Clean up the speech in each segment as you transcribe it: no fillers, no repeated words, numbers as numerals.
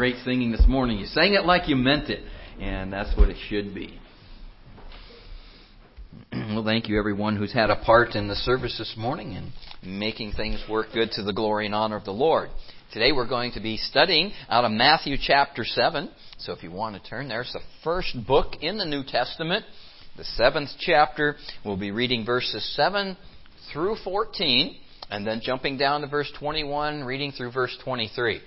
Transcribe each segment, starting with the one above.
great singing this morning. You sang it like you meant it, and that's what it should be. Well, thank you everyone who's had a part in the service this morning and making things work good to the glory and honor of the Lord. Today we're going to be studying out of Matthew chapter 7. So if you want to turn there, it's the first book in the New Testament, the 7th chapter. We'll be reading verses 7 through 14, and then jumping down to verse 21, reading through verse 23.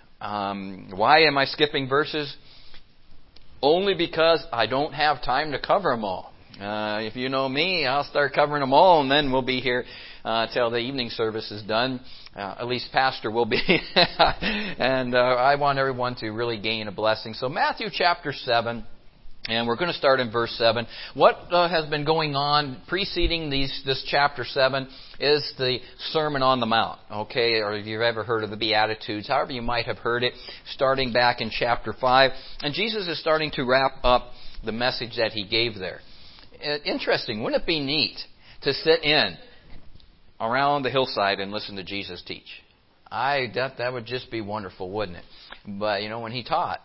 Why am I skipping verses? Only because I don't have time to cover them all. If you know me, I'll start covering them all, and then we'll be here till the evening service is done. At least Pastor will be. And I want everyone to really gain a blessing. So Matthew chapter 7. And we're going to start in verse 7. What has been going on preceding this chapter 7 is the Sermon on the Mount. Okay, or if you've ever heard of the Beatitudes, however you might have heard it, starting back in chapter 5. And Jesus is starting to wrap up the message that He gave there. Interesting, wouldn't it be neat to sit in around the hillside and listen to Jesus teach? That would just be wonderful, wouldn't it? But, when He taught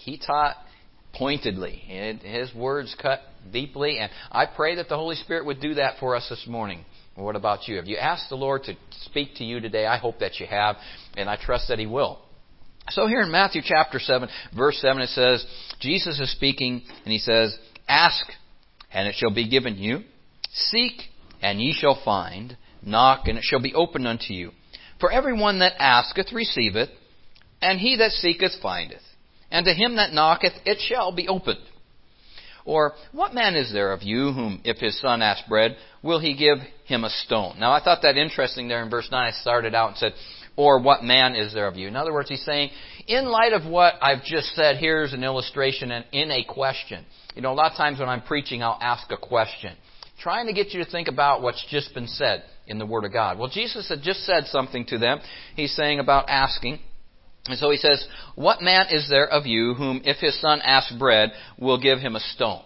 pointedly. His words cut deeply, and I pray that the Holy Spirit would do that for us this morning. What about you? Have you asked the Lord to speak to you today? I hope that you have, and I trust that He will. So here in Matthew chapter 7, verse 7, it says, Jesus is speaking, and He says, "Ask, and it shall be given you. Seek, and ye shall find. Knock, and it shall be opened unto you. For everyone that asketh receiveth, and he that seeketh findeth. And to him that knocketh, it shall be opened. Or, what man is there of you whom, if his son ask bread, will he give him a stone?" Now, I thought that interesting there in verse 9. I started out and said, "Or what man is there of you?" In other words, he's saying, in light of what I've just said, here's an illustration and in a question. A lot of times when I'm preaching, I'll ask a question, trying to get you to think about what's just been said in the Word of God. Well, Jesus had just said something to them. He's saying about asking. And so He says, "What man is there of you whom, if his son asks bread, will give him a stone?"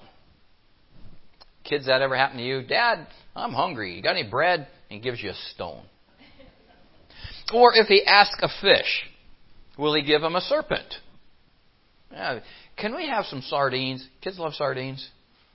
Kids, that ever happen to you? "Dad, I'm hungry. You got any bread?" And He gives you a stone. Or if he asks a fish, will He give him a serpent? Can we have some sardines? Kids love sardines.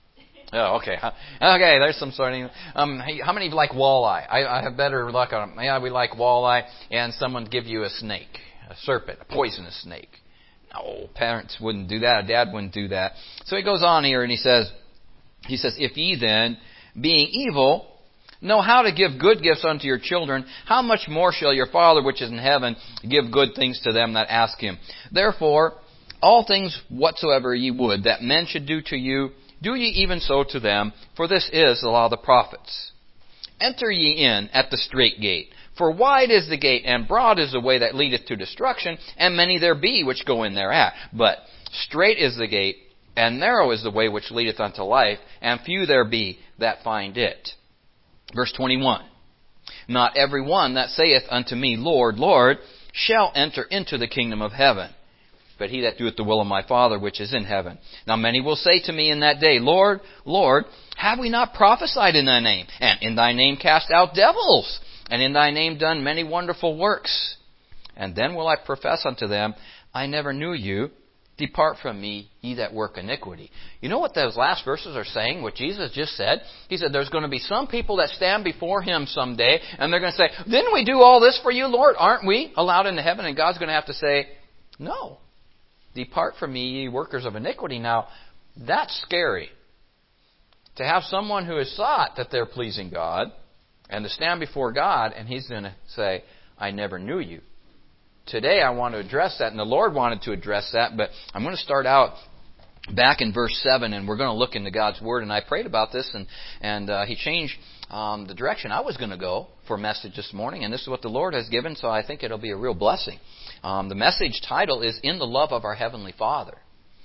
Oh, okay. Okay, there's some sardines. How many like walleye? I have better luck on them. Yeah, we like walleye. And someone give you a snake. A serpent, a poisonous snake. No, parents wouldn't do that. A dad wouldn't do that. So he goes on here and he says, "If ye then, being evil, know how to give good gifts unto your children, how much more shall your Father which is in heaven give good things to them that ask Him? Therefore, all things whatsoever ye would that men should do to you, do ye even so to them, for this is the law of the prophets. Enter ye in at the strait gate. For wide is the gate, and broad is the way that leadeth to destruction, and many there be which go in thereat. But strait is the gate, and narrow is the way which leadeth unto life, and few there be that find it." Verse 21. "Not every one that saith unto me, Lord, Lord, shall enter into the kingdom of heaven, but he that doeth the will of my Father which is in heaven. Now many will say to me in that day, Lord, Lord, have we not prophesied in thy name, and in thy name cast out devils, and in thy name done many wonderful works? And then will I profess unto them, I never knew you. Depart from me, ye that work iniquity." You know what those last verses are saying, what Jesus just said? He said there's going to be some people that stand before Him someday, and they're going to say, "Didn't we do all this for you, Lord? Aren't we allowed into heaven?" And God's going to have to say, "No. Depart from me, ye workers of iniquity." Now, that's scary. To have someone who has thought that they're pleasing God, and to stand before God, and He's going to say, "I never knew you." Today I want to address that, and the Lord wanted to address that, but I'm going to start out back in verse 7, and we're going to look into God's Word. And I prayed about this, and He changed the direction I was going to go for a message this morning, and this is what the Lord has given, so I think it'll be a real blessing. The message title is "In the Love of Our Heavenly Father."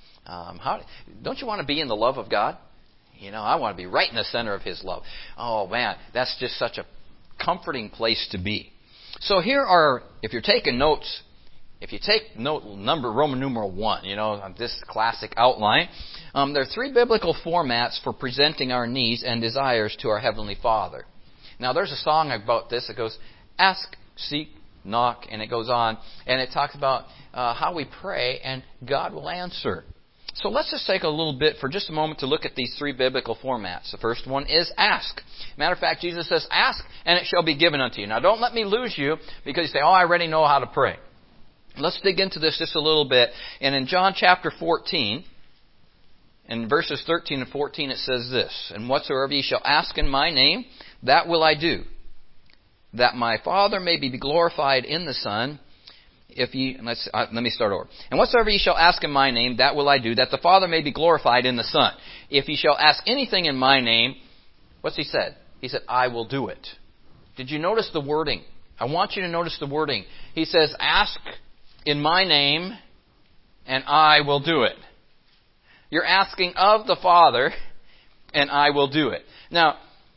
Don't you want to be in the love of God? I want to be right in the center of His love. Oh, man, that's just such a comforting place to be. So here are, if you're taking notes, if you take note Roman numeral 1, this classic outline, there are 3 biblical formats for presenting our needs and desires to our Heavenly Father. Now, there's a song about this that goes, "Ask, seek, knock, and it goes on. And it talks about how we pray, and God will answer. So let's just take a little bit for just a moment to look at these three biblical formats. The first one is ask. Matter of fact, Jesus says, ask, and it shall be given unto you. Now, don't let me lose you because you say, I already know how to pray. Let's dig into this just a little bit. And in John chapter 14, in verses 13 and 14, it says this, And whatsoever ye shall ask in my name, that will I do, that my Father may be glorified in the Son. Let me start over. And whatsoever ye shall ask in my name, that will I do, that the Father may be glorified in the Son. If ye shall ask anything in my name, what's he said? He said, I will do it. Did you notice the wording? I want you to notice the wording. He says, ask in my name, and I will do it. You're asking of the Father, and I will do it. Now,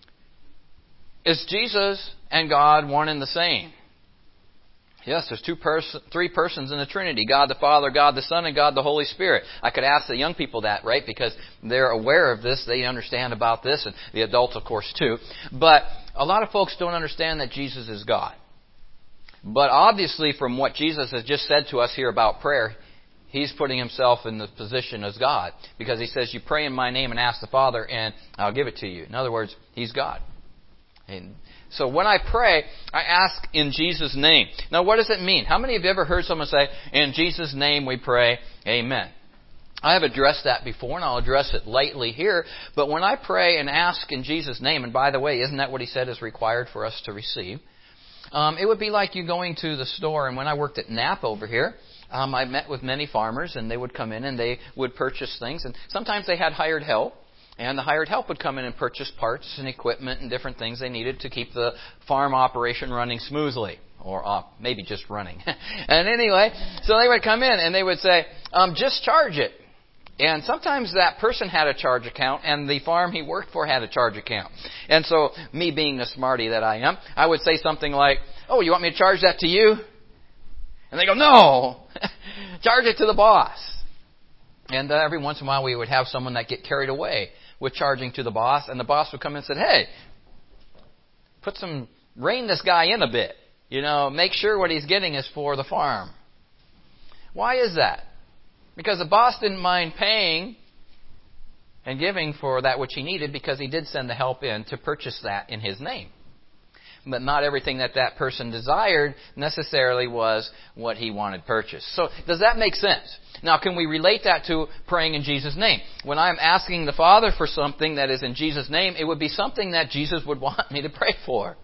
is Jesus and God one and the same? Yes, there's three persons in the Trinity. God the Father, God the Son, and God the Holy Spirit. I could ask the young people that, right? Because they're aware of this. They understand about this. And the adults, of course, too. But a lot of folks don't understand that Jesus is God. But obviously, from what Jesus has just said to us here about prayer, He's putting Himself in the position as God. Because He says, you pray in my name and ask the Father, and I'll give it to you. In other words, He's God. And so when I pray, I ask in Jesus' name. Now, what does it mean? How many of you ever heard someone say, in Jesus' name we pray, amen? I have addressed that before, and I'll address it lightly here. But when I pray and ask in Jesus' name, and by the way, isn't that what He said is required for us to receive? It would be like you going to the store, and when I worked at Napa over here, I met with many farmers, and they would come in and they would purchase things. And sometimes they had hired help. And the hired help would come in and purchase parts and equipment and different things they needed to keep the farm operation running smoothly. Or maybe just running. And anyway, so they would come in and they would say, just charge it. And sometimes that person had a charge account and the farm he worked for had a charge account. And so, me being the smarty that I am, I would say something like, oh, you want me to charge that to you? And they go, no! Charge it to the boss. And every once in a while we would have someone that get carried away with charging to the boss, and the boss would come in and say, hey, rein this guy in a bit. Make sure what he's getting is for the farm. Why is that? Because the boss didn't mind paying and giving for that which he needed because he did send the help in to purchase that in his name. But not everything that person desired necessarily was what he wanted purchased. So does that make sense? Now, can we relate that to praying in Jesus' name? When I'm asking the Father for something that is in Jesus' name, it would be something that Jesus would want me to pray for.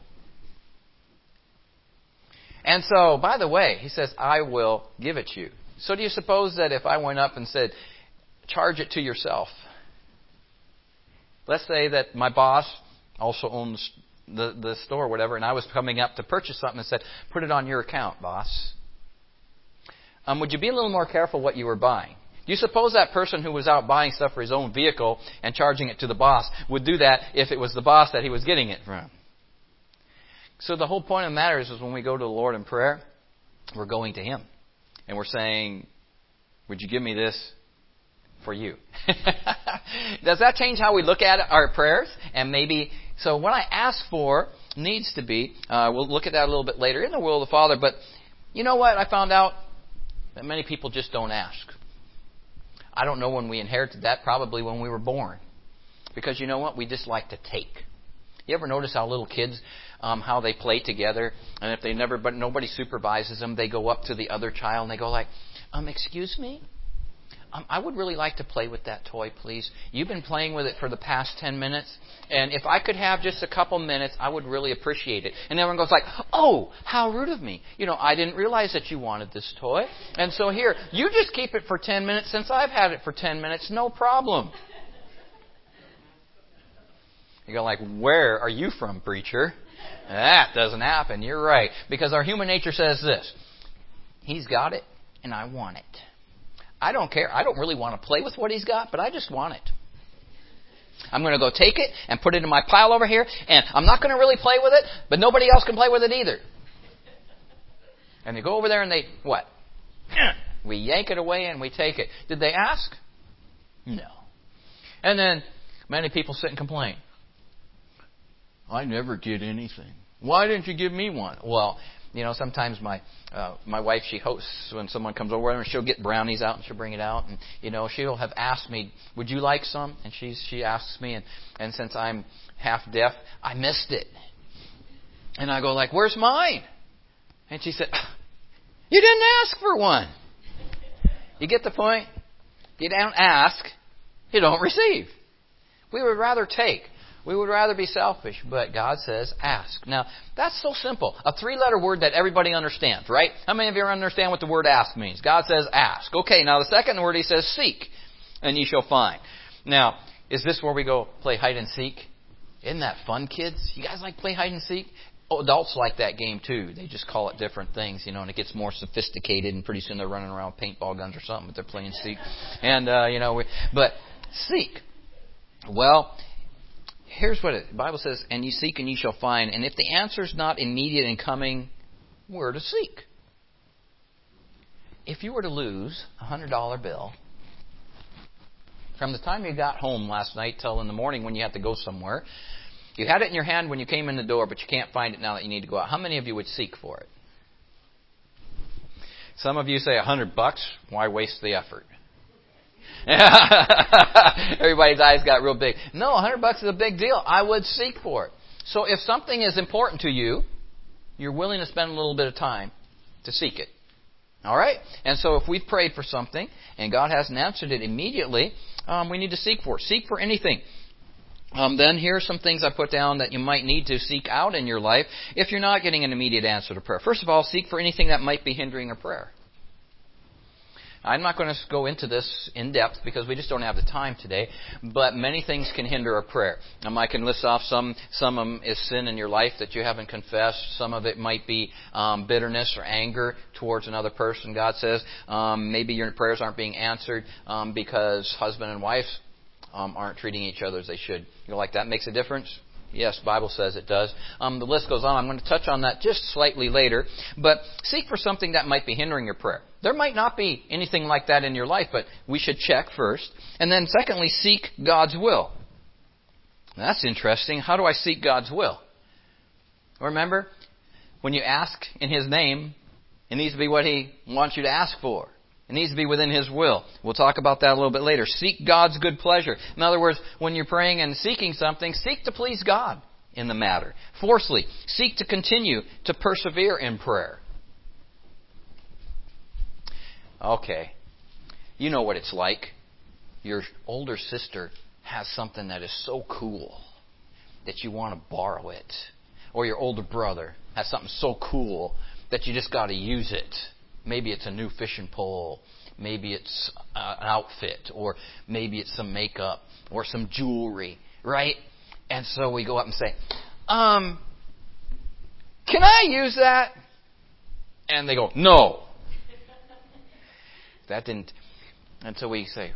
And so, by the way, He says, I will give it you. So do you suppose that if I went up and said, charge it to yourself? Let's say that my boss also owns the store or whatever, and I was coming up to purchase something and said, put it on your account, boss. Would you be a little more careful what you were buying? Do you suppose that person who was out buying stuff for his own vehicle and charging it to the boss would do that if it was the boss that he was getting it from? So the whole point of the matter is when we go to the Lord in prayer, we're going to Him. And we're saying, would you give me this for you? Does that change how we look at our prayers? And maybe, so what I ask for needs to be, we'll look at that a little bit later, in the will of the Father. But you know what I found out? That many people just don't ask. I don't know when we inherited that, probably when we were born. Because you know what? We just like to take. You ever notice how little kids, how they play together? And if but nobody supervises them, they go up to the other child and they go like, excuse me? I would really like to play with that toy, please. You've been playing with it for the past 10 minutes. And if I could have just a couple minutes, I would really appreciate it. And everyone goes like, oh, how rude of me. I didn't realize that you wanted this toy. And so here, you just keep it for 10 minutes since I've had it for 10 minutes. No problem. You go like, where are you from, preacher? That doesn't happen. You're right. Because our human nature says this. He's got it, and I want it. I don't care. I don't really want to play with what he's got, but I just want it. I'm going to go take it and put it in my pile over here, and I'm not going to really play with it, but nobody else can play with it either. And they go over there and they, what? We yank it away and we take it. Did they ask? No. And then many people sit and complain. I never get anything. Why didn't you give me one? Well, Sometimes my wife, she hosts when someone comes over, and she'll get brownies out and she'll bring it out, and she'll have asked me, "Would you like some?" And she asks me, and since I'm half deaf, I missed it, and I go like, "Where's mine?" And she said, "You didn't ask for one." You get the point? You don't ask, you don't receive. We would rather take. We would rather be selfish, but God says ask. Now, that's so simple. A 3-letter word that everybody understands, right? How many of you understand what the word ask means? God says ask. Okay, now the second word He says seek, and ye shall find. Now, is this where we go play hide and seek? Isn't that fun, kids? You guys like play hide and seek? Oh, adults like that game too. They just call it different things, and it gets more sophisticated, and pretty soon they're running around with paintball guns or something, but they're playing seek. And, but seek. Well, here's what the Bible says, and ye seek and ye shall find. And if the answer's not immediate in coming, where to seek? If you were to lose a $100 bill from the time you got home last night till in the morning when you had to go somewhere, you had it in your hand when you came in the door, but you can't find it now that you need to go out. How many of you would seek for it? Some of you say $100. Why waste the effort? Everybody's eyes got real big. No, $100 is a big deal. I would seek for it. So if something is important to you, you're willing to spend a little bit of time to seek it. All right? And so if we've prayed for something and God hasn't answered it immediately, we need to seek for it. Seek for anything. Then here are some things I put down that you might need to seek out in your life if you're not getting an immediate answer to prayer. First of all, seek for anything that might be hindering a prayer. I'm not going to go into this in depth because we just don't have the time today, but many things can hinder a prayer. I can list off some of them is sin in your life that you haven't confessed. Some of it might be bitterness or anger towards another person, God says. Maybe your prayers aren't being answered because husband and wife aren't treating each other as they should. Like that makes a difference? Yes, the Bible says it does. The list goes on. I'm going to touch on that just slightly later. But seek for something that might be hindering your prayer. There might not be anything like that in your life, but we should check first. And then secondly, seek God's will. Now, that's interesting. How do I seek God's will? Remember, when you ask in His name, it needs to be what He wants you to ask for. It needs to be within His will. We'll talk about that a little bit later. Seek God's good pleasure. In other words, when you're praying and seeking something, seek to please God in the matter. Fourthly, seek to continue to persevere in prayer. Okay. You know what it's like. Your older sister has something that is so cool that you want to borrow it. Or your older brother has something so cool that you just got to use it. Maybe it's a new fishing pole. Maybe it's an outfit. Or maybe it's some makeup. Or some jewelry. Right? And so we go up and say, can I use that? And they go, no. That didn't. And so we say,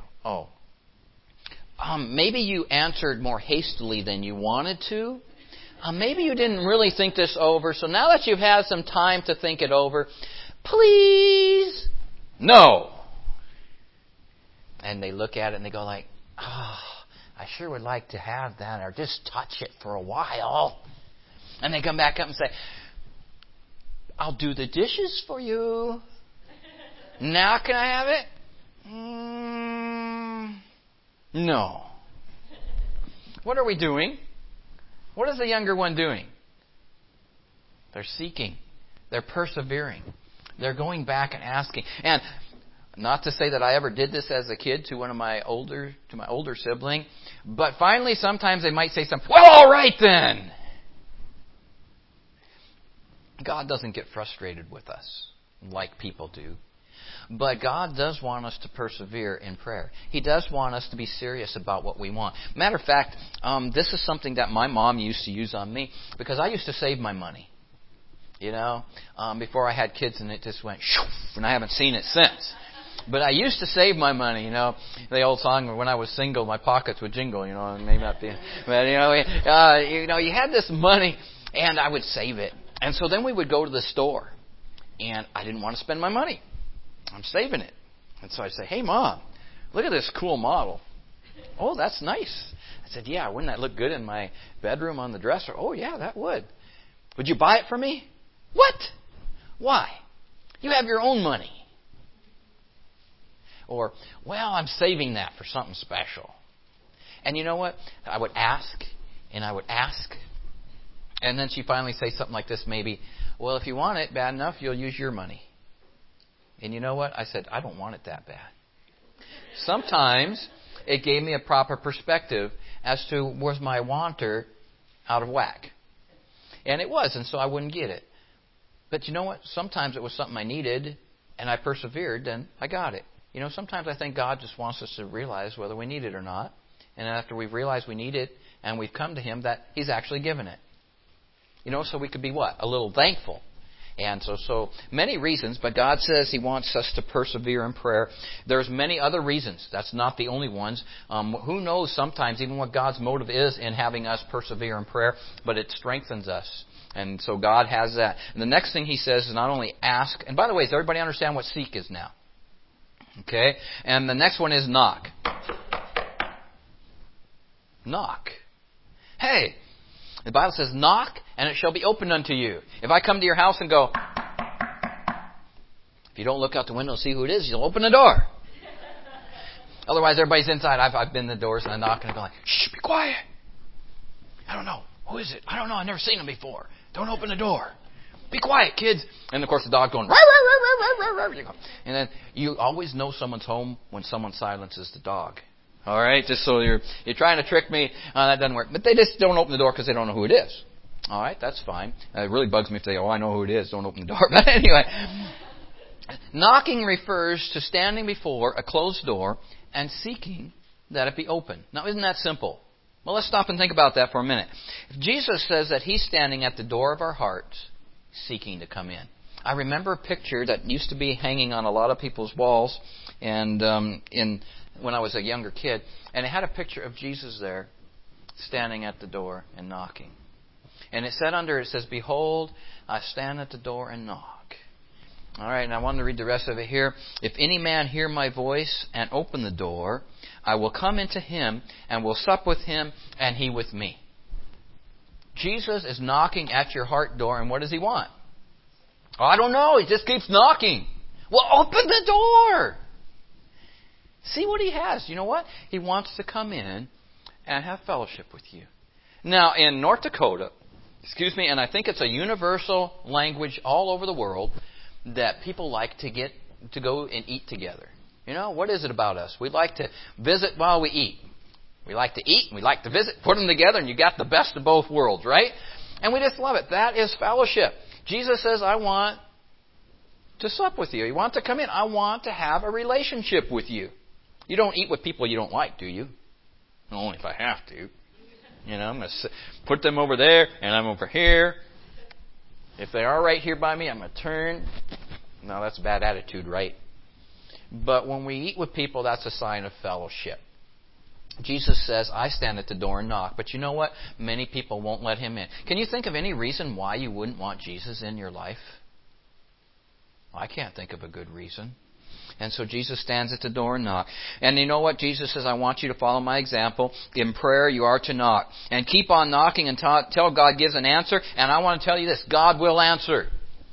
maybe you answered more hastily than you wanted to. Maybe you didn't really think this over. So now that you've had some time to think it over, please, no. And they look at it and they go like, I sure would like to have that, or just touch it for a while. And they come back up and say, I'll do the dishes for you. Now can I have it? No. What are we doing? What is the younger one doing? They're seeking. They're persevering. They're going back and asking. And not to say that I ever did this as a kid to my older sibling, but finally sometimes they might say something, well, all right then. God doesn't get frustrated with us like people do. But God does want us to persevere in prayer. He does want us to be serious about what we want. Matter of fact, this is something that my mom used to use on me because I used to save my money. Before I had kids, and it just went shoof, and I haven't seen it since. But I used to save my money, The old song, when I was single, my pockets would jingle, It may not be. But, you had this money, and I would save it. And so then we would go to the store, and I didn't want to spend my money. I'm saving it. And so I'd say, hey, Mom, look at this cool model. Oh, that's nice. I said, yeah, wouldn't that look good in my bedroom on the dresser? Oh, yeah, that would. Would you buy it for me? What? Why? You have your own money. Or, well, I'm saving that for something special. And you know what? I would ask, and I would ask. And then she'd finally say something like this maybe, well, if you want it bad enough, you'll use your money. And you know what? I said, I don't want it that bad. Sometimes it gave me a proper perspective as to was my wanter out of whack. And it was, and so I wouldn't get it. But you know what? Sometimes it was something I needed, and I persevered, and I got it. You know, sometimes I think God just wants us to realize whether we need it or not. And after we've realized we need it and we've come to Him, that He's actually given it. You know, so we could be what? A little thankful. And so many reasons, but God says He wants us to persevere in prayer. There's many other reasons. That's not the only ones. Who knows sometimes even what God's motive is in having us persevere in prayer, but it strengthens us. And so God has that. And the next thing He says is not only ask, and by the way, does everybody understand what seek is now? Okay? And the next one is knock. Knock. Hey, the Bible says, knock, and it shall be opened unto you. If I come to your house and go, if you don't look out the window and see who it is, you'll open the door. Otherwise, everybody's inside. I've been in the doors and I knock and I go like, shh, be quiet. I don't know. Who is it? I don't know. I've never seen them before. Don't open the door. Be quiet, kids. And, of course, the dog going, rawr, rawr, rawr, rawr, rawr. And then you always know someone's home when someone silences the dog. All right? Just so you're trying to trick me. That doesn't work. But they just don't open the door because they don't know who it is. All right? That's fine. It really bugs me if they go, I know who it is. Don't open the door. But anyway, knocking refers to standing before a closed door and seeking that it be open. Now, isn't that simple? Well, let's stop and think about that for a minute. If Jesus says that He's standing at the door of our hearts, seeking to come in. I remember a picture that used to be hanging on a lot of people's walls, and when I was a younger kid, and it had a picture of Jesus there, standing at the door and knocking. And it said under it, says, "Behold, I stand at the door and knock." All right, and I wanted to read the rest of it here. "If any man hear my voice and open the door, I will come into him and will sup with him and he with me." Jesus is knocking at your heart door, and what does He want? Oh, I don't know. He just keeps knocking. Well, open the door. See what He has. You know what? He wants to come in and have fellowship with you. Now, in North Dakota, and I think it's a universal language all over the world, that people like to go and eat together. You know, what is it about us? We like to visit while we eat. We like to eat and we like to visit, put them together, and you got the best of both worlds, right? And we just love it. That is fellowship. Jesus says, I want to sup with you. You want to come in. I want to have a relationship with you. You don't eat with people you don't like, do you? Only if I have to. You know, I'm going to put them over there, and I'm over here. If they are right here by me, I'm going to turn. No, that's a bad attitude, right? But when we eat with people, that's a sign of fellowship. Jesus says, I stand at the door and knock. But you know what? Many people won't let Him in. Can you think of any reason why you wouldn't want Jesus in your life? I can't think of a good reason. And so Jesus stands at the door and knocks. And you know what? Jesus says, I want you to follow my example. In prayer, you are to knock. And keep on knocking until God gives an answer. And I want to tell you this, God will answer.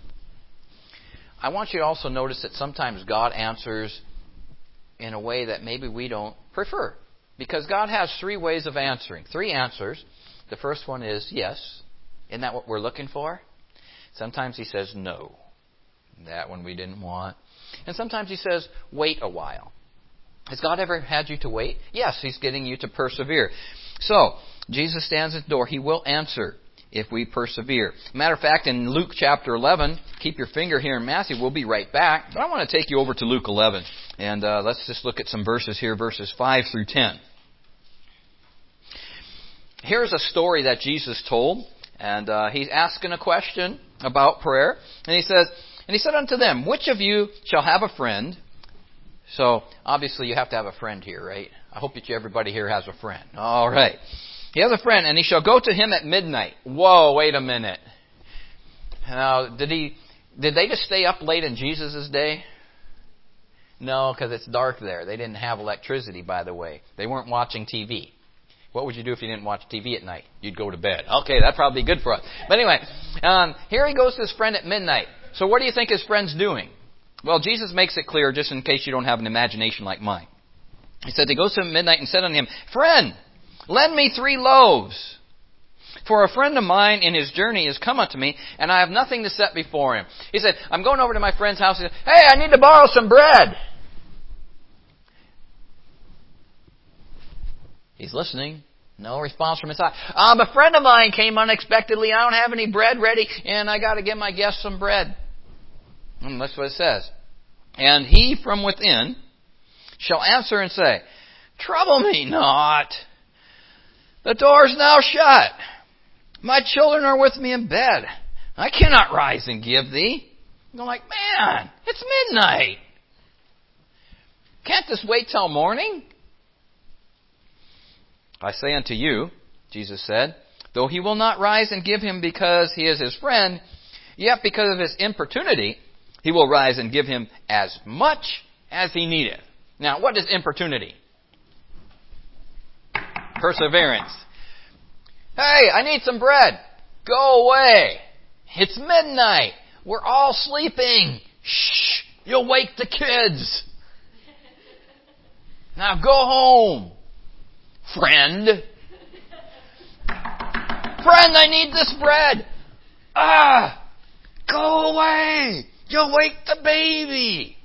I want you to also notice that sometimes God answers in a way that maybe we don't prefer. Because God has 3 ways of answering. 3 answers. The first one is yes. Isn't that what we're looking for? Sometimes He says no. That one we didn't want. And sometimes He says, wait a while. Has God ever had you to wait? Yes, He's getting you to persevere. So, Jesus stands at the door. He will answer if we persevere. Matter of fact, in Luke chapter 11, keep your finger here in Matthew. We'll be right back. But I want to take you over to Luke 11. And let's just look at some verses here, verses 5 through 10. Here's a story that Jesus told. And He's asking a question about prayer. And He says, and He said unto them, which of you shall have a friend? So, obviously you have to have a friend here, right? I hope that everybody here has a friend. All right. He has a friend, and he shall go to him at midnight. Whoa, wait a minute. Now, did they just stay up late in Jesus' day? No, because it's dark there. They didn't have electricity, by the way. They weren't watching TV. What would you do if you didn't watch TV at night? You'd go to bed. Okay, that'd probably be good for us. But anyway, here he goes to his friend at midnight. So what do you think his friend's doing? Well, Jesus makes it clear, just in case you don't have an imagination like mine. He said, he goes to him at midnight and said unto him, Friend, lend me 3 loaves. For a friend of mine in his journey is come unto me, and I have nothing to set before him. He said, I'm going over to my friend's house. He said, hey, I need to borrow some bread. He's listening. No response from inside. A friend of mine came unexpectedly. I don't have any bread ready, and I got to give my guest some bread. And that's what it says. And he from within shall answer and say, Trouble me not. The door is now shut. My children are with me in bed. I cannot rise and give thee. I'm like, man, it's midnight. Can't this wait till morning? I say unto you, Jesus said, though he will not rise and give him because he is his friend, yet because of his importunity, he will rise and give him as much as he needeth. Now, what is importunity? Perseverance. Hey, I need some bread. Go away. It's midnight. We're all sleeping. Shh, you'll wake the kids. Now go home. Friend, I need this bread. Go away. You'll wake the baby.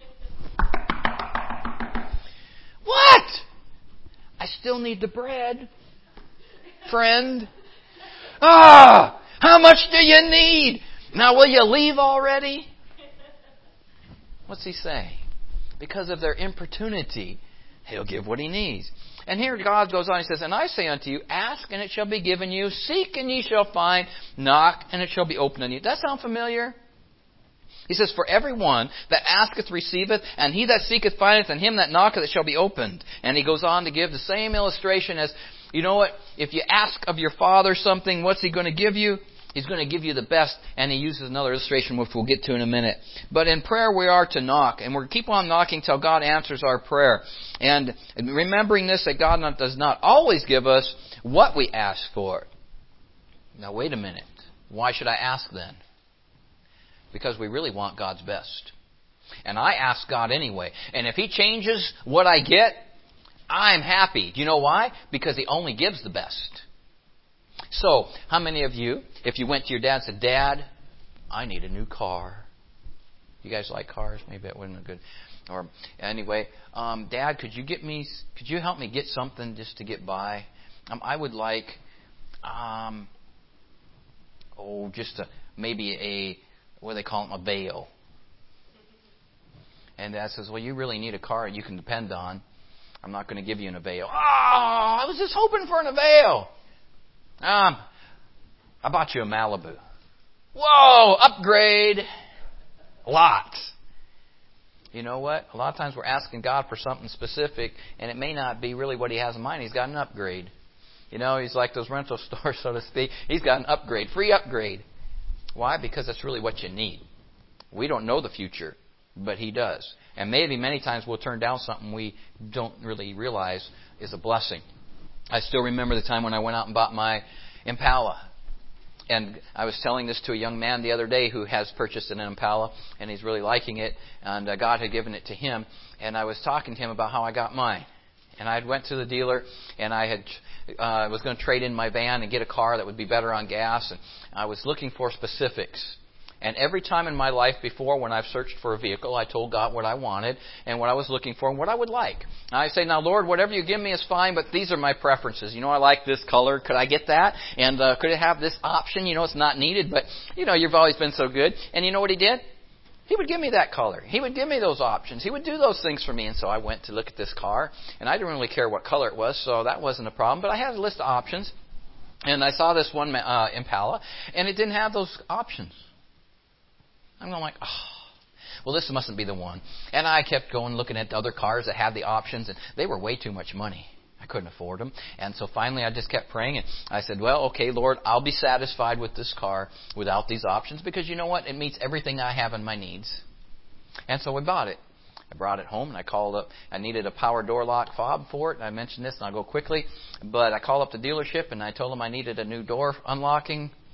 What? I still need the bread. Friend. How much do you need? Now will you leave already? What's he saying? Because of their importunity, he'll give what he needs. And here God goes on, he says, And I say unto you, ask and it shall be given you, seek and ye shall find, knock and it shall be opened unto you. Does that sound familiar? He says, For everyone that asketh receiveth, and he that seeketh findeth, and him that knocketh it shall be opened. And he goes on to give the same illustration as, you know what, if you ask of your Father something, what's he going to give you? He's going to give you the best, and he uses another illustration which we'll get to in a minute. But in prayer we are to knock, and we'll keep on knocking till God answers our prayer. And remembering this, that God does not always give us what we ask for. Now wait a minute. Why should I ask then? Because we really want God's best. And I ask God anyway. And if he changes what I get, I'm happy. Do you know why? Because he only gives the best. So, how many of you, if you went to your dad and said, Dad, I need a new car. You guys like cars? Maybe that wasn't a good. Or anyway, Dad, could you help me get something just to get by? I would like, maybe what do they call them, a Vail. And Dad says, well, you really need a car you can depend on. I'm not going to give you an Avail. I was just hoping for an Avail. I bought you a Malibu. Whoa, upgrade. Lots. You know what? A lot of times we're asking God for something specific, and it may not be really what he has in mind. He's got an upgrade. You know, he's like those rental stores, so to speak. He's got an upgrade, free upgrade. Why? Because that's really what you need. We don't know the future, but he does. And maybe many times we'll turn down something we don't really realize is a blessing. I still remember the time when I went out and bought my Impala. And I was telling this to a young man the other day who has purchased an Impala, and he's really liking it, and God had given it to him. And I was talking to him about how I got mine. And I went to the dealer, and I was going to trade in my van and get a car that would be better on gas. And I was looking for specifics. And every time in my life before when I've searched for a vehicle, I told God what I wanted and what I was looking for and what I would like. And I say, now, Lord, whatever you give me is fine, but these are my preferences. You know, I like this color. Could I get that? And could it have this option? You know, it's not needed, but, you know, you've always been so good. And you know what he did? He would give me that color. He would give me those options. He would do those things for me. And so I went to look at this car, and I didn't really care what color it was, so that wasn't a problem. But I had a list of options, and I saw this one Impala, and it didn't have those options. I'm going like, well, this mustn't be the one. And I kept going looking at the other cars that had the options, and they were way too much money. I couldn't afford them. And so finally I just kept praying, and I said, well, okay, Lord, I'll be satisfied with this car without these options because you know what? It meets everything I have in my needs. And so we bought it. I brought it home, and I called up. I needed a power door lock fob for it. And I mentioned this, and I'll go quickly. But I called up the dealership, and I told them I needed a new door unlocking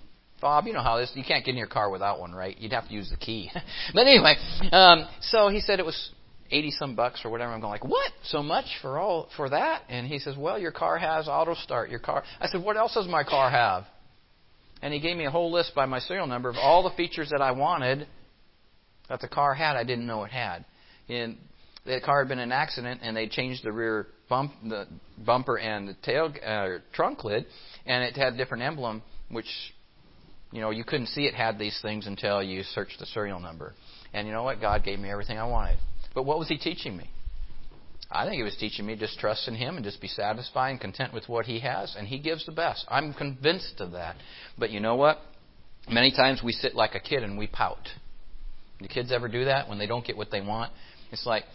Bob, you know how this, you can't get in your car without one, right? You'd have to use the key. But anyway, so he said it was $80-some or whatever. I'm going like, what? So much for that? And he says, well, your car has auto start. Your car. I said, what else does my car have? And he gave me a whole list by my serial number of all the features that I wanted that the car had I didn't know it had. And the car had been in an accident, and they changed the rear the bumper and the tail trunk lid, and it had a different emblem, which you couldn't see it had these things until you searched the serial number. And you know what? God gave me everything I wanted. But what was He teaching me? I think He was teaching me just trust in Him and just be satisfied and content with what He has, and He gives the best. I'm convinced of that. But you know what? Many times we sit like a kid and we pout. Do kids ever do that when they don't get what they want? It's like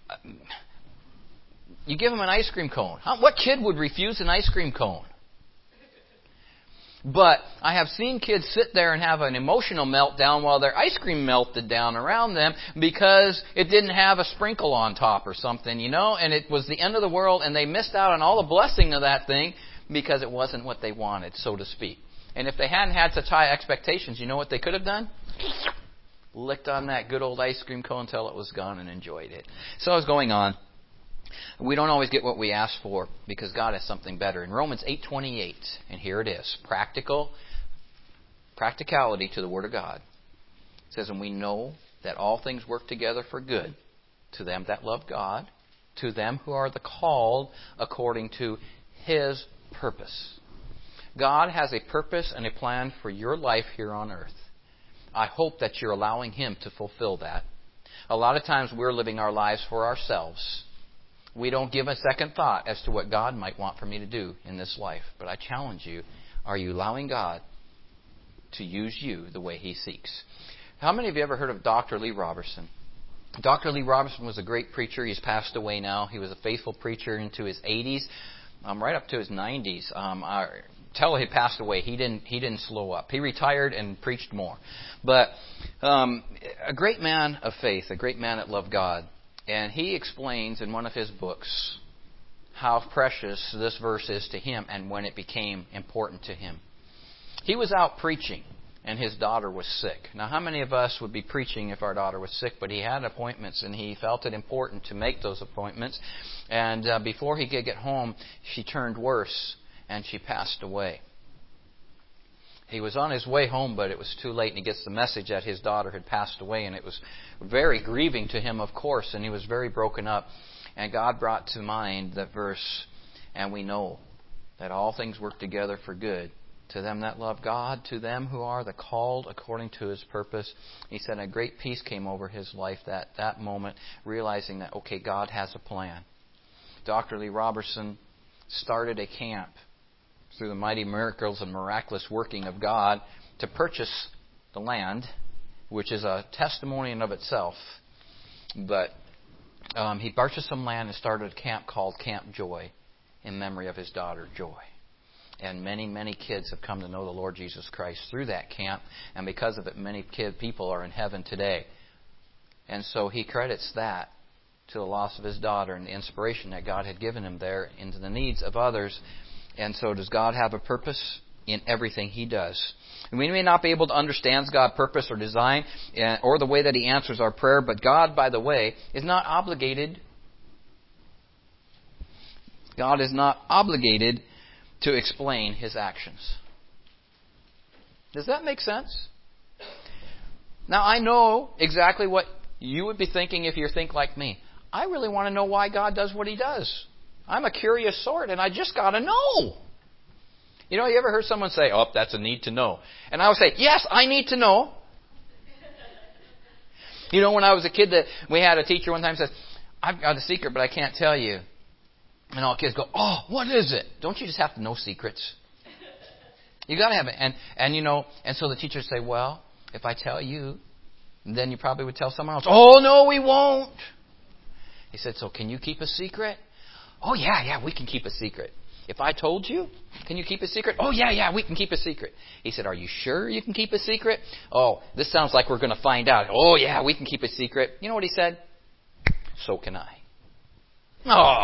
you give them an ice cream cone. What kid would refuse an ice cream cone? But I have seen kids sit there and have an emotional meltdown while their ice cream melted down around them because it didn't have a sprinkle on top or something, and it was the end of the world, and they missed out on all the blessing of that thing because it wasn't what they wanted, so to speak. And if they hadn't had such high expectations, you know what they could have done? Licked on that good old ice cream cone until it was gone and enjoyed it. So I was going on. We don't always get what we ask for because God has something better. In Romans 8:28, and here it is, practicality to the Word of God. It says, and we know that all things work together for good to them that love God, to them who are the called according to His purpose. God has a purpose and a plan for your life here on earth. I hope that you're allowing Him to fulfill that. A lot of times we're living our lives for ourselves. We don't give a second thought as to what God might want for me to do in this life. But I challenge you, are you allowing God to use you the way He seeks? How many of you ever heard of Dr. Lee Roberson? Dr. Lee Roberson was a great preacher. He's passed away now. He was a faithful preacher into his 80s, right up to his 90s. Till he passed away, he didn't slow up. He retired and preached more. But a great man of faith, a great man that loved God. And he explains in one of his books how precious this verse is to him and when it became important to him. He was out preaching, and his daughter was sick. Now, how many of us would be preaching if our daughter was sick? But he had appointments, and he felt it important to make those appointments. And before he could get home, she turned worse, and she passed away. He was on his way home, but it was too late, and he gets the message that his daughter had passed away, and it was very grieving to him, of course, and he was very broken up. And God brought to mind that verse, and we know that all things work together for good to them that love God, to them who are the called according to His purpose. He said a great peace came over his life that moment, realizing that, okay, God has a plan. Dr. Lee Roberson started a camp through the mighty miracles and miraculous working of God to purchase the land, which is a testimony in of itself. But he purchased some land and started a camp called Camp Joy in memory of his daughter, Joy. And many, many kids have come to know the Lord Jesus Christ through that camp. And because of it, many people are in heaven today. And so he credits that to the loss of his daughter and the inspiration that God had given him there into the needs of others. And so does God have a purpose in everything He does? And we may not be able to understand God's purpose or design or the way that He answers our prayer, but God, by the way, is not obligated. God is not obligated to explain His actions. Does that make sense? Now, I know exactly what you would be thinking if you think like me. I really want to know why God does what He does. I'm a curious sort, and I just got to know. You ever heard someone say, oh, that's a need to know. And I would say, yes, I need to know. When I was a kid, we had a teacher one time said, I've got a secret, but I can't tell you. And all kids go, oh, what is it? Don't you just have to know secrets? You got to have it. And so the teacher would say, well, if I tell you, then you probably would tell someone else. Oh, no, we won't. He said, so can you keep a secret? Oh, yeah, we can keep a secret. If I told you, can you keep a secret? Oh, yeah, we can keep a secret. He said, are you sure you can keep a secret? Oh, this sounds like we're going to find out. Oh, yeah, we can keep a secret. You know what he said? So can I.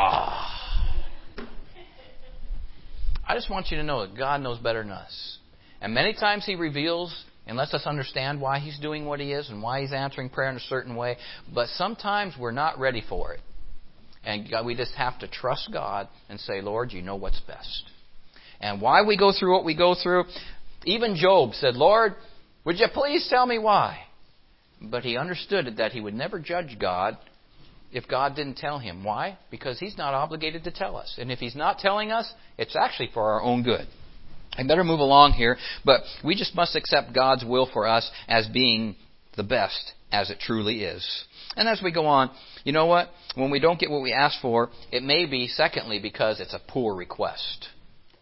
Oh. I just want you to know that God knows better than us. And many times He reveals and lets us understand why He's doing what He is and why He's answering prayer in a certain way. But sometimes we're not ready for it. And we just have to trust God and say, Lord, you know what's best. And why we go through what we go through, even Job said, Lord, would you please tell me why? But he understood that he would never judge God if God didn't tell him. Why? Because He's not obligated to tell us. And if He's not telling us, it's actually for our own good. I better move along here, but we just must accept God's will for us as being the best as it truly is. And as we go on, you know what? When we don't get what we ask for, it may be, secondly, because it's a poor request.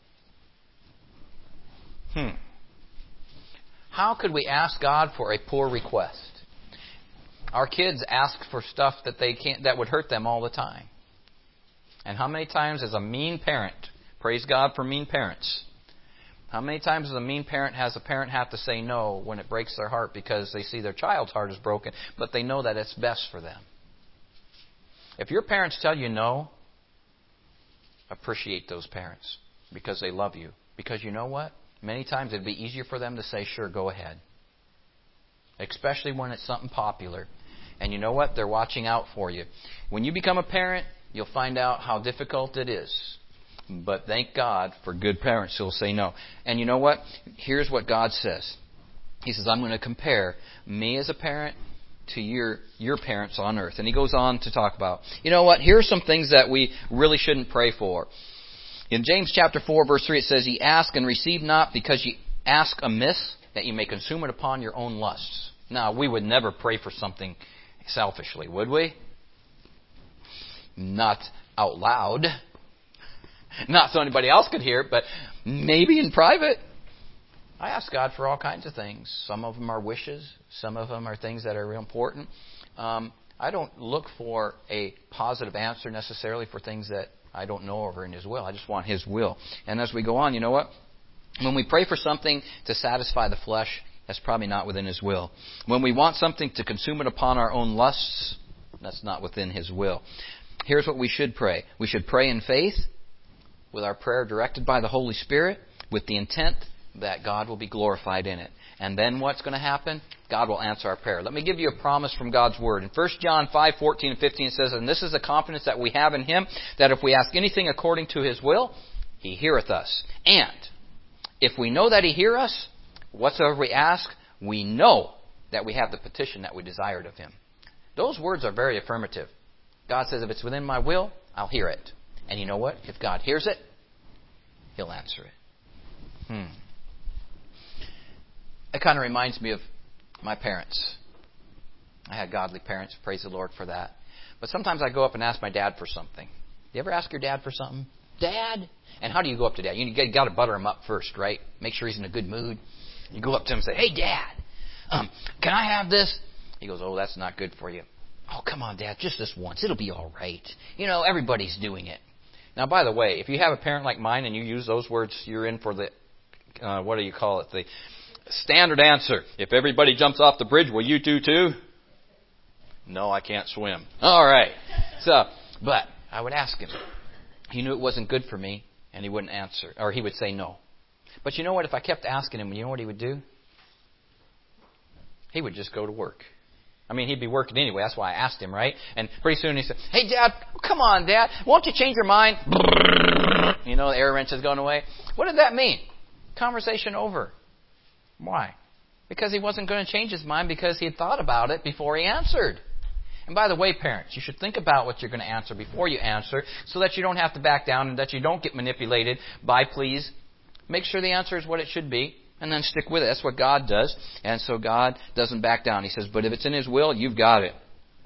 How could we ask God for a poor request? Our kids ask for stuff that would hurt them all the time. And how many times as a mean parent, praise God for mean parents, how many times as a mean parent has a parent have to say no when it breaks their heart because they see their child's heart is broken, but they know that it's best for them? If your parents tell you no, appreciate those parents because they love you. Because you know what? Many times it'd be easier for them to say, sure, go ahead. Especially when it's something popular. And you know what? They're watching out for you. When you become a parent, you'll find out how difficult it is. But thank God for good parents who'll say no. And you know what? Here's what God says. He says, I'm going to compare me as a parent to your parents on earth. And He goes on to talk about, you know what? Here are some things that we really shouldn't pray for. In James chapter 4, verse 3, it says, Ye ask and receive not, because ye ask amiss, that ye may consume it upon your own lusts. Now, we would never pray for something selfishly, would we? Not out loud. Not so anybody else could hear it, but maybe in private. I ask God for all kinds of things. Some of them are wishes. Some of them are things that are real important. I don't look for a positive answer necessarily for things that I don't know over in His will. I just want His will. And as we go on, you know what? When we pray for something to satisfy the flesh, that's probably not within His will. When we want something to consume it upon our own lusts, that's not within His will. Here's what we should pray. We should pray in faith, with our prayer directed by the Holy Spirit, with the intent that God will be glorified in it. And then what's going to happen? God will answer our prayer. Let me give you a promise from God's Word. In 1 John 5:14 and 15 it says, And this is the confidence that we have in Him, that if we ask anything according to His will, He heareth us. And if we know that He heareth us, whatsoever we ask, we know that we have the petition that we desired of Him. Those words are very affirmative. God says, if it's within my will, I'll hear it. And you know what? If God hears it, He'll answer it. It kind of reminds me of my parents. I had godly parents. Praise the Lord for that. But sometimes I go up and ask my dad for something. You ever ask your dad for something? Dad? And how do you go up to Dad? You got to butter him up first, right? Make sure he's in a good mood. You go up to him and say, Hey, Dad, can I have this? He goes, Oh, that's not good for you. Oh, come on, Dad, just this once. It'll be all right. You know, everybody's doing it. Now, by the way, if you have a parent like mine and you use those words, you're in for the, what do you call it, the standard answer. If everybody jumps off the bridge, will you do too? No, I can't swim. All right. But I would ask him. He knew it wasn't good for me, and he wouldn't answer, or he would say no. But you know what? If I kept asking him, you know what he would do? He would just go to work. I mean, he'd be working anyway. That's why I asked him, right? And pretty soon he said, Hey, Dad, come on, Dad. Won't you change your mind? You know, the air wrench is going away. What did that mean? Conversation over. Why? Because he wasn't going to change his mind because he had thought about it before he answered. And by the way, parents, you should think about what you're going to answer before you answer so that you don't have to back down and that you don't get manipulated by please. Make sure the answer is what it should be. And then stick with it. That's what God does. And so God doesn't back down. He says, but if it's in His will, you've got it.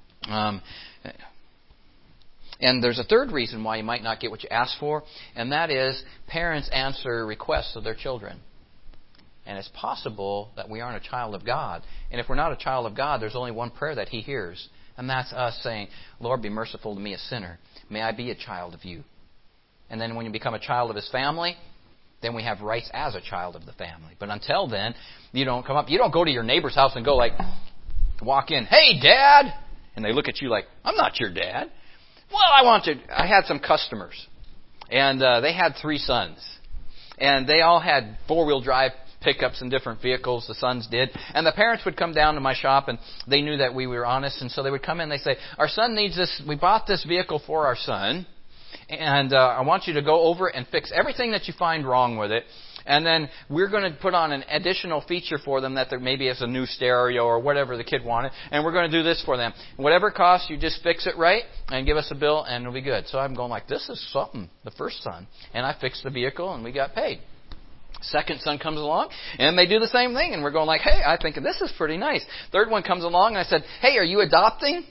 And there's a third reason why you might not get what you ask for, and that is parents answer requests of their children. And it's possible that we aren't a child of God. And if we're not a child of God, there's only one prayer that He hears. And that's us saying, Lord, be merciful to me, a sinner. May I be a child of You. And then when you become a child of His family, then we have rights as a child of the family. But until then, you don't come up. You don't go to your neighbor's house and go like, walk in, Hey, Dad! And they look at you like, I'm not your dad. Well, I had some customers. And they had 3 sons. And they all had 4-wheel drive pickups and different vehicles. The sons did. And the parents would come down to my shop, and they knew that we were honest. And so they would come in and they say, our son needs this. We bought this vehicle for our son. And I want you to go over it and fix everything that you find wrong with it. And then we're going to put on an additional feature for them that there maybe is a new stereo or whatever the kid wanted. And we're going to do this for them. Whatever it costs, you just fix it right and give us a bill and it'll be good. So I'm going like, this is something, the first son. And I fixed the vehicle and we got paid. Second son comes along and they do the same thing. And we're going like, hey, I think this is pretty nice. Third one comes along and I said, hey, are you adopting?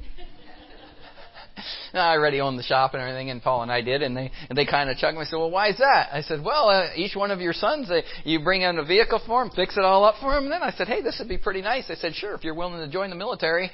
I already owned the shop and everything, and Paul and I did, and they kind of chuckled. I said, well, why is that? I said, well, each one of your sons, you bring in a vehicle for them, fix it all up for them. And then I said, hey, this would be pretty nice. They said, sure, if you're willing to join the military.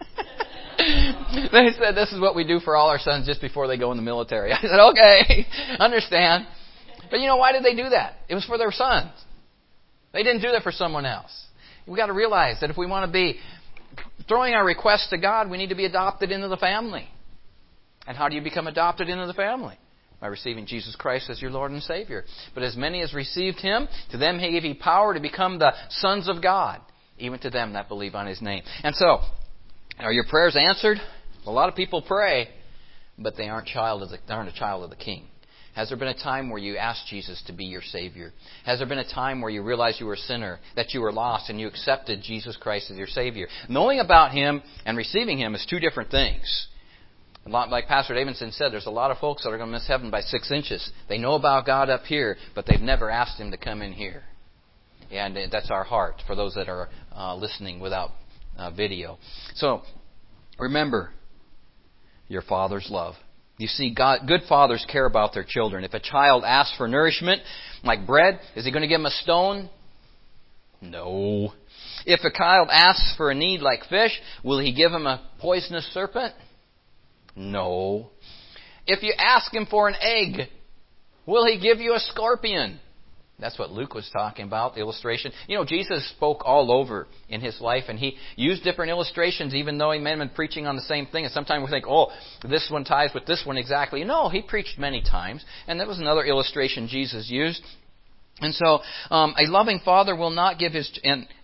They said, this is what we do for all our sons just before they go in the military. I said, okay, understand. But you know, why did they do that? It was for their sons. They didn't do that for someone else. We've got to realize that if we want to be throwing our requests to God, we need to be adopted into the family. And how do you become adopted into the family? By receiving Jesus Christ as your Lord and Savior. But as many as received Him, to them He gave power to become the sons of God, even to them that believe on His name. And so, are your prayers answered? A lot of people pray, but they aren't a child of the King. Has there been a time where you asked Jesus to be your Savior? Has there been a time where you realized you were a sinner, that you were lost, and you accepted Jesus Christ as your Savior? Knowing about Him and receiving Him is two different things. Like Pastor Davidson said, there's a lot of folks that are going to miss heaven by 6 inches. They know about God up here, but they've never asked Him to come in here. And that's our heart for those that are listening without video. So, remember your Father's love. You see, good fathers care about their children. If a child asks for nourishment, like bread, is He going to give him a stone? No. If a child asks for a need like fish, will He give him a poisonous serpent? No. If you ask Him for an egg, will He give you a scorpion? That's what Luke was talking about, the illustration. You know, Jesus spoke all over in His life, and He used different illustrations, even though He may have been preaching on the same thing. And sometimes we think, oh, this one ties with this one exactly. No, He preached many times, and that was another illustration Jesus used. And so, a loving father will not give his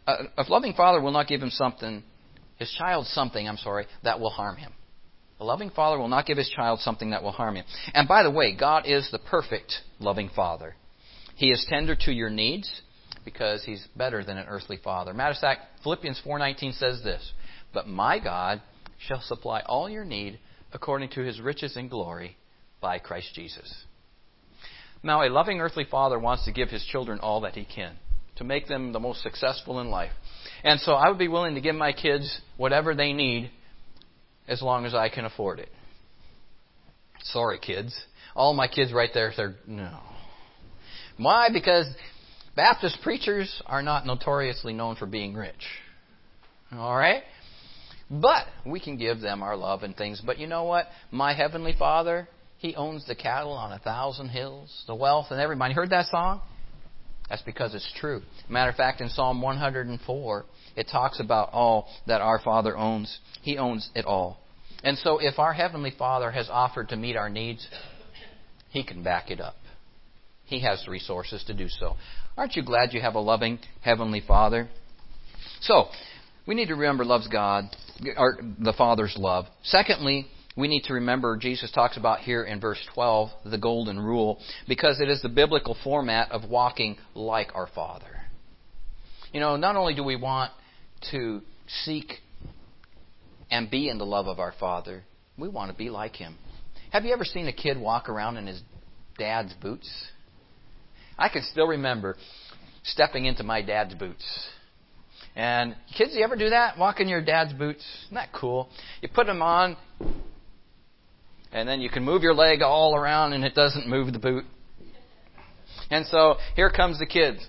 child something that will harm him. A loving father will not give his child something that will harm him. And by the way, God is the perfect loving father. He is tender to your needs because He's better than an earthly father. Matter of fact, Philippians 4:19 says this, but my God shall supply all your need according to His riches and glory by Christ Jesus. Now, a loving earthly father wants to give his children all that he can to make them the most successful in life. And so I would be willing to give my kids whatever they need as long as I can afford it. Sorry, kids. All my kids right there, no. Why? Because Baptist preachers are not notoriously known for being rich. All right? But we can give them our love and things. But you know what? My Heavenly Father, He owns the cattle on 1,000 hills, the wealth and everybody. Heard that song? That's because it's true. Matter of fact, in Psalm 104, it talks about all that our Father owns. He owns it all. And so if our Heavenly Father has offered to meet our needs, He can back it up. He has the resources to do so. Aren't you glad you have a loving Heavenly Father? So, we need to remember loves God, or the Father's love. Secondly, we need to remember Jesus talks about here in verse 12, the golden rule, because it is the biblical format of walking like our Father. You know, not only do we want to seek and be in the love of our Father, we want to be like Him. Have you ever seen a kid walk around in his dad's boots? I can still remember stepping into my dad's boots. And kids, you ever do that? Walk in your dad's boots? Isn't that cool? You put them on, and then you can move your leg all around and it doesn't move the boot. And so here comes the kids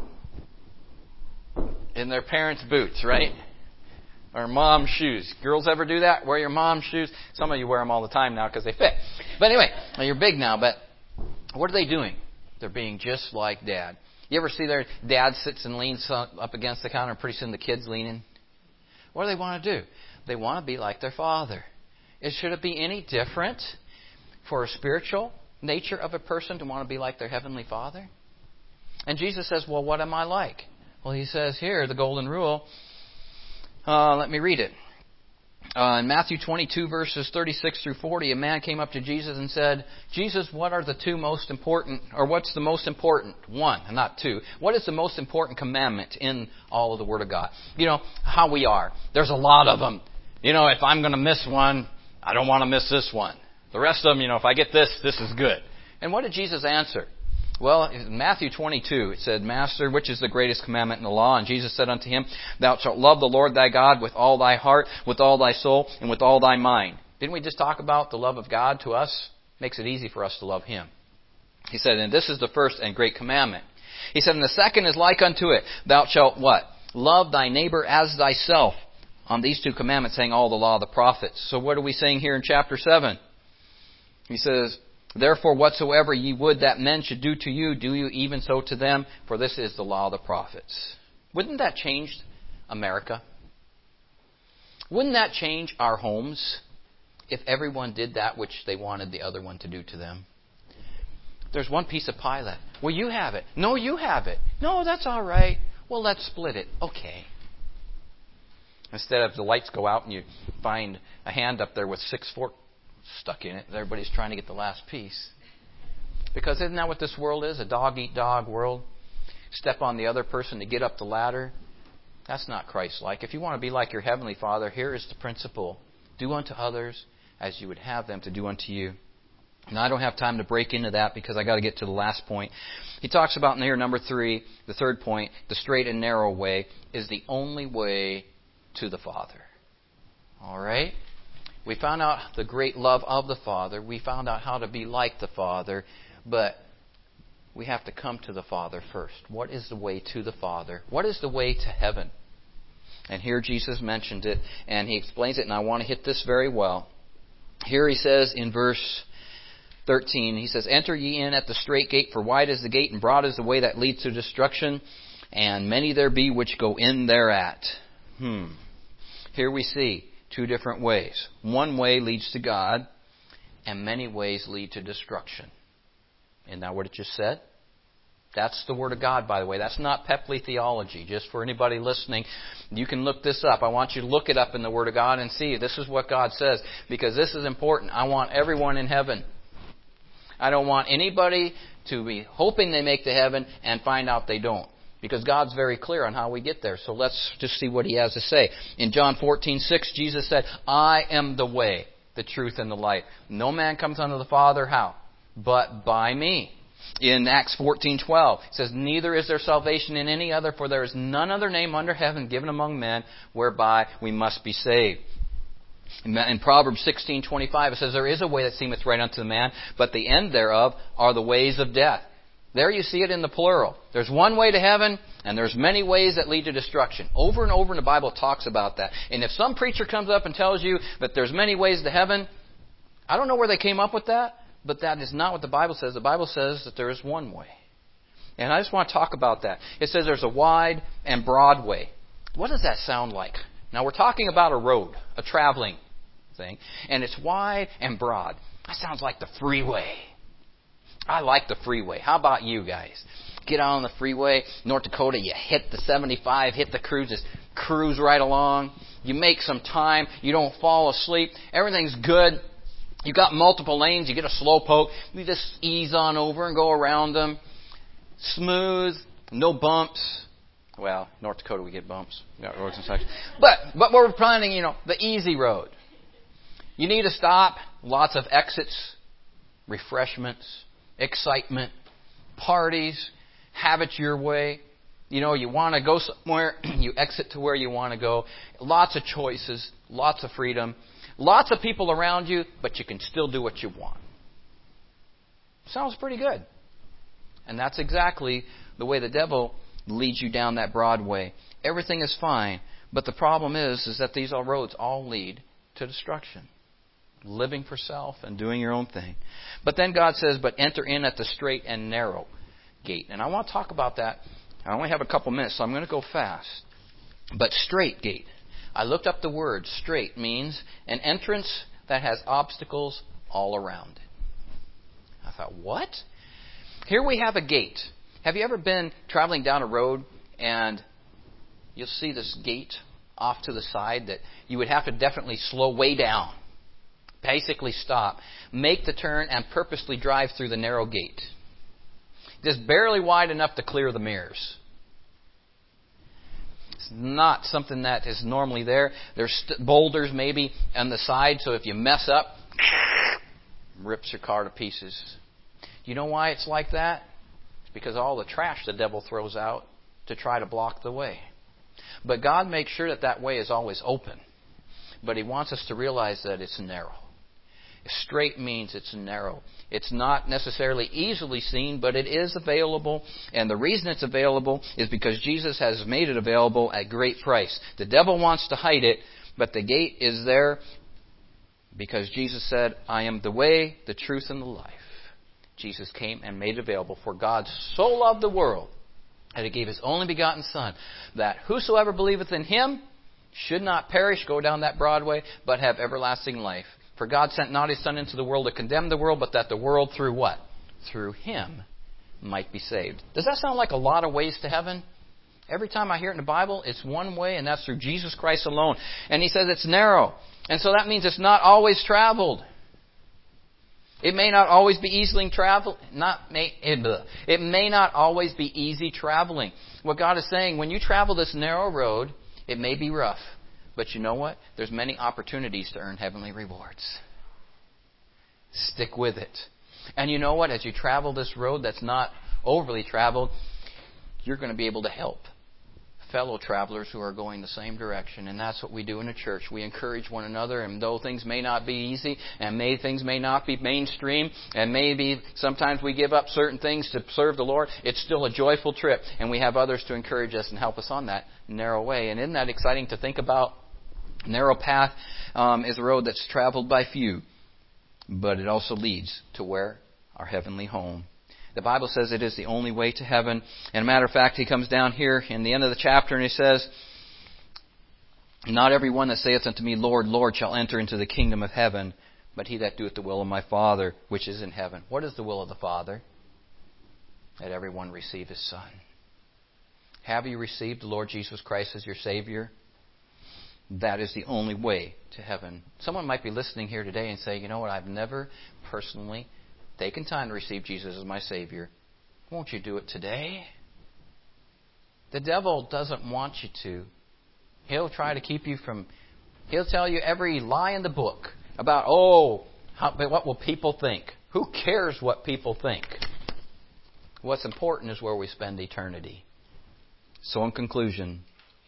in their parents' boots, right? Or mom's shoes. Girls ever do that? Wear your mom's shoes? Some of you wear them all the time now because they fit. But anyway, you're big now, but what are they doing? They're being just like Dad. You ever see their dad sits and leans up against the counter and pretty soon the kid's leaning? What do they want to do? They want to be like their father. Should it be any different for a spiritual nature of a person to want to be like their Heavenly Father? And Jesus says, well, what am I like? Well, he says here, the golden rule. Let me read it. In Matthew 22, verses 36 through 40, a man came up to Jesus and said, Jesus, what are the two most important, or what's the most important? One, and not two. What is the most important commandment in all of the Word of God? You know, how we are. There's a lot of them. You know, if I'm going to miss one, I don't want to miss this one. The rest of them, you know, if I get this, this is good. And what did Jesus answer? Well, in Matthew 22, it said, Master, which is the greatest commandment in the law? And Jesus said unto him, Thou shalt love the Lord thy God with all thy heart, with all thy soul, and with all thy mind. Didn't we just talk about the love of God to us? Makes it easy for us to love Him. He said, and this is the first and great commandment. He said, and the second is like unto it. Thou shalt what? Love thy neighbor as thyself. On these two commandments hang all the law of the prophets. So what are we saying here in chapter 7? He says, Therefore whatsoever ye would that men should do to you, do you even so to them, for this is the law of the prophets. Wouldn't that change America? Wouldn't that change our homes if everyone did that which they wanted the other one to do to them? There's one piece of pie left. Well, you have it. No, you have it. No, that's all right. Well, let's split it. Okay. Instead of the lights go out and you find a hand up there with 6 forks stuck in it, everybody's trying to get the last piece. Because isn't that what this world is? A dog-eat-dog world? Step on the other person to get up the ladder? That's not Christ-like. If you want to be like your Heavenly Father, here is the principle. Do unto others as you would have them to do unto you. And I don't have time to break into that because I got to get to the last point. He talks about in here, number 3, the third point, the straight and narrow way is the only way to the Father. All right? We found out the great love of the Father. We found out how to be like the Father. But we have to come to the Father first. What is the way to the Father? What is the way to heaven? And here Jesus mentioned it, and He explains it, and I want to hit this very well. Here He says in verse 13, He says, Enter ye in at the strait gate, for wide is the gate, and broad is the way that leads to destruction, and many there be which go in thereat. Here we see 2 different ways. One way leads to God, and many ways lead to destruction. Isn't that what it just said? That's the Word of God, by the way. That's not Pepley theology. Just for anybody listening, you can look this up. I want you to look it up in the Word of God and see this is what God says, because this is important. I want everyone in heaven. I don't want anybody to be hoping they make to heaven and find out they don't. Because God's very clear on how we get there. So let's just see what He has to say. In John 14:6, Jesus said, I am the way, the truth, and the life. No man comes unto the Father, how? But by me. In Acts 14:12, it says, Neither is there salvation in any other, for there is none other name under heaven given among men whereby we must be saved. In Proverbs 16:25, it says, There is a way that seemeth right unto the man, but the end thereof are the ways of death. There you see it in the plural. There's one way to heaven, and there's many ways that lead to destruction. Over and over in the Bible it talks about that. And if some preacher comes up and tells you that there's many ways to heaven, I don't know where they came up with that, but that is not what the Bible says. The Bible says that there is one way. And I just want to talk about that. It says there's a wide and broad way. What does that sound like? Now we're talking about a road, a traveling thing, and it's wide and broad. That sounds like the freeway. I like the freeway. How about you guys? Get out on the freeway, North Dakota, you hit the 75, hit the cruise, just cruise right along. You make some time. You don't fall asleep. Everything's good. You got multiple lanes. You get a slow poke. You just ease on over and go around them. Smooth. No bumps. Well, North Dakota we get bumps. We got roads and such. But we're planning, the easy road. You need to stop. Lots of exits, refreshments, excitement, parties, have it your way. You want to go somewhere, you exit to where you want to go. Lots of choices, lots of freedom, lots of people around you, but you can still do what you want. Sounds pretty good. And that's exactly the way the devil leads you down that broad way. Everything is fine, but the problem is that these roads all lead to destruction. Living for self and doing your own thing. But then God says, but enter in at the straight and narrow gate. And I want to talk about that. I only have a couple minutes, so I'm going to go fast. But straight gate. I looked up the word. Straight means an entrance that has obstacles all around it. I thought, what? Here we have a gate. Have you ever been traveling down a road and you'll see this gate off to the side that you would have to definitely slow way down, basically stop, make the turn, and purposely drive through the narrow gate, just barely wide enough to clear the mirrors? It's not something that is normally there. There's boulders maybe on the side, so if you mess up, rips your car to pieces. You know why it's like that? It's because of all the trash the devil throws out to try to block the way. But God makes sure that that way is always open. But He wants us to realize that it's narrow. Straight means it's narrow. It's not necessarily easily seen, but it is available. And the reason it's available is because Jesus has made it available at great price. The devil wants to hide it, but the gate is there because Jesus said, I am the way, the truth, and the life. Jesus came and made it available. For God so loved the world that He gave His only begotten Son, that whosoever believeth in Him should not perish, go down that broad way, but have everlasting life. For God sent not His Son into the world to condemn the world, but that the world through what? Through Him might be saved. Does that sound like a lot of ways to heaven? Every time I hear it in the Bible, it's one way, and that's through Jesus Christ alone. And He says it's narrow. And so that means it's not always traveled. It may not always be easily traveled. It may not always be easy traveling. What God is saying, when you travel this narrow road, it may be rough. But you know what? There's many opportunities to earn heavenly rewards. Stick with it. And you know what? As you travel this road that's not overly traveled, you're going to be able to help fellow travelers who are going the same direction. And that's what we do in a church. We encourage one another, and though things may not be easy, and things may not be mainstream, and maybe sometimes we give up certain things to serve the Lord, it's still a joyful trip, and we have others to encourage us and help us on that narrow way. And isn't that exciting to think about? Narrow path is a road that's traveled by few, but it also leads to where? Our heavenly home. The Bible says it is the only way to heaven. And a matter of fact, He comes down here in the end of the chapter and He says, not every one that saith unto me, Lord, Lord, shall enter into the kingdom of heaven, but he that doeth the will of my Father, which is in heaven. What is the will of the Father? That everyone receive His Son. Have you received the Lord Jesus Christ as your Savior? That is the only way to heaven. Someone might be listening here today and say, you know what, I've never personally taken time to receive Jesus as my Savior. Won't you do it today? The devil doesn't want you to. He'll try to keep you from... He'll tell you every lie in the book about, what will people think? Who cares what people think? What's important is where we spend eternity. So in conclusion,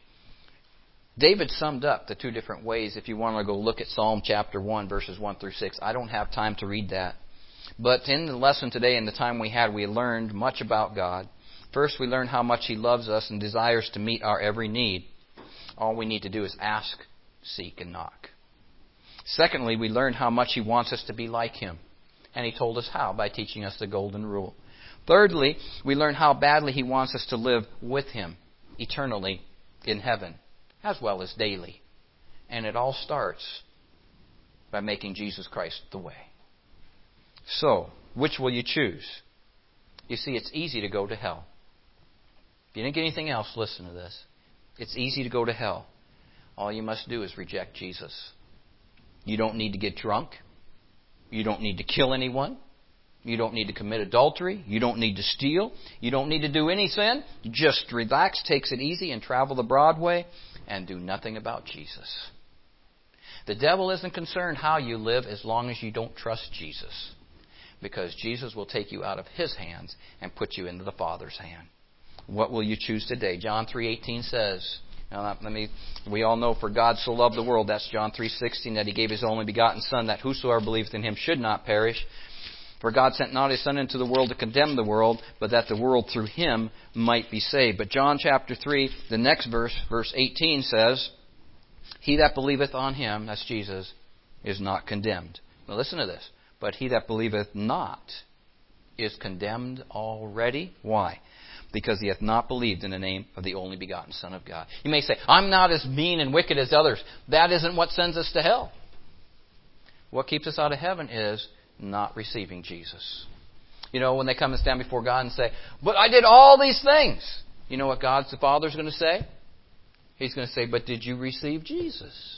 David summed up the two different ways. If you want to go look at Psalm chapter 1, verses 1 through 6. I don't have time to read that. But in the lesson today and the time we had, we learned much about God. First, we learned how much He loves us and desires to meet our every need. All we need to do is ask, seek, and knock. Secondly, we learned how much He wants us to be like Him. And He told us how, by teaching us the golden rule. Thirdly, we learned how badly He wants us to live with Him eternally in heaven, as well as daily. And it all starts by making Jesus Christ the way. So, which will you choose? You see, it's easy to go to hell. If you didn't get anything else, listen to this. It's easy to go to hell. All you must do is reject Jesus. You don't need to get drunk. You don't need to kill anyone. You don't need to commit adultery. You don't need to steal. You don't need to do any sin. Just relax, takes it easy, and travel the broad way and do nothing about Jesus. The devil isn't concerned how you live as long as you don't trust Jesus. Because Jesus will take you out of His hands and put you into the Father's hand. What will you choose today? John 3:18 says, we all know, for God so loved the world, that's John 3:16, that He gave His only begotten Son, that whosoever believeth in Him should not perish. For God sent not His Son into the world to condemn the world, but that the world through Him might be saved. But John chapter 3, the next verse, verse 18 says, he that believeth on Him, that's Jesus, is not condemned. Now listen to this. But he that believeth not is condemned already. Why? Because he hath not believed in the name of the only begotten Son of God. You may say, I'm not as mean and wicked as others. That isn't what sends us to hell. What keeps us out of heaven is not receiving Jesus. You know, when they come and stand before God and say, but I did all these things. You know what God the Father's going to say? He's going to say, but did you receive Jesus?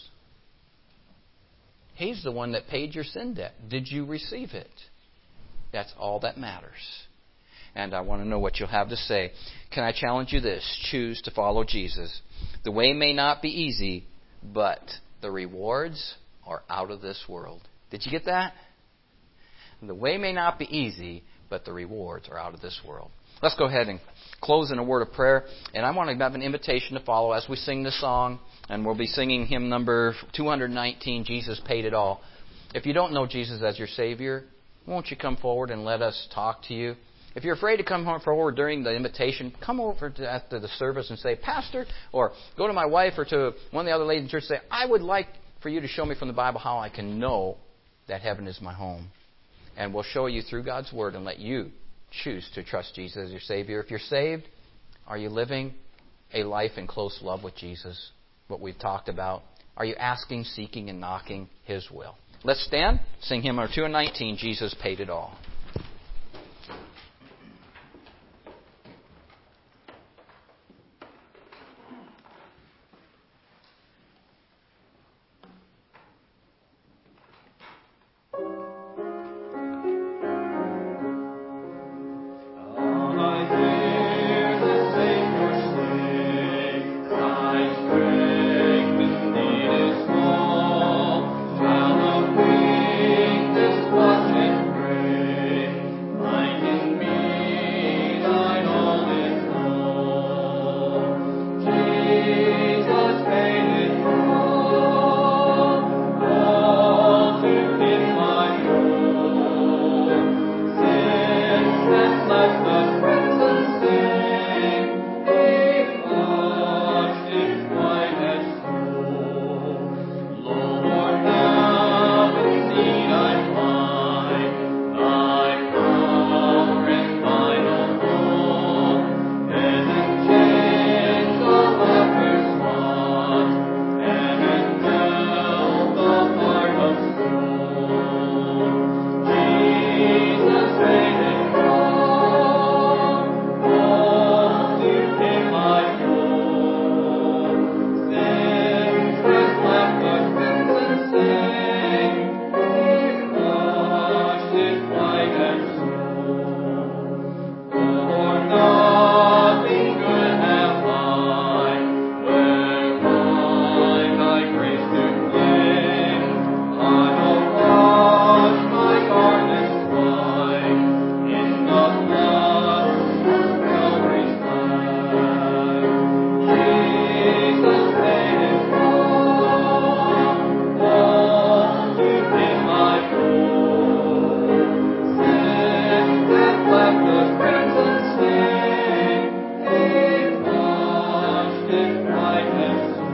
He's the one that paid your sin debt. Did you receive it? That's all that matters. And I want to know what you'll have to say. Can I challenge you this? Choose to follow Jesus. The way may not be easy, but the rewards are out of this world. Did you get that? The way may not be easy, but the rewards are out of this world. Let's go ahead and close in a word of prayer. And I want to have an invitation to follow as we sing this song. And we'll be singing hymn number 219, Jesus Paid It All. If you don't know Jesus as your Savior, won't you come forward and let us talk to you? If you're afraid to come forward during the invitation, come over after the service and say, Pastor, or go to my wife or to one of the other ladies in church and say, I would like for you to show me from the Bible how I can know that heaven is my home. And we'll show you through God's Word and let you choose to trust Jesus as your Savior. If you're saved, are you living a life in close love with Jesus? What we've talked about. Are you asking, seeking, and knocking His will? Let's stand, sing hymn number 219, Jesus Paid It All. White as